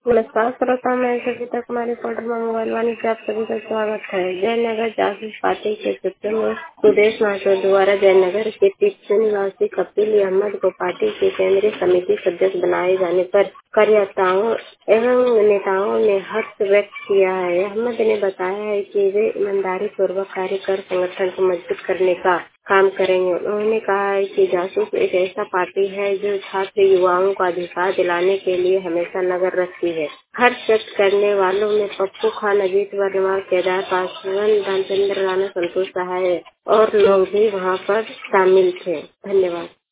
नमस्कार श्रोता, मैं सविता कुमारी पोर्टल मोबाइल वाणी से आप सभी का स्वागत है। जयनगर जासूस पार्टी के सत्य में सुदेश महतो द्वारा जयनगर के तिप्सू निवासी कपिल अहमद को पार्टी की केंद्रीय समिति सदस्य बनाए जाने पर कार्यकर्ताओं एवं नेताओं ने हर्ष व्यक्त किया है। अहमद ने बताया है कि वे ईमानदारी पूर्वक कार्य कर संगठन को मजबूत करने का काम करेंगे। उन्होंने कहा है कि जासूस एक ऐसा पार्टी है जो छात्र युवाओं को अधिकार दिलाने के लिए हमेशा लगा रखती है। हर्ष व्यक्त करने वालों में पप्पू खान, अजीत वर्मा, केदार पासवान, रामचंद्र राणा, संतोष सहाय और लोग भी वहां पर शामिल थे। धन्यवाद।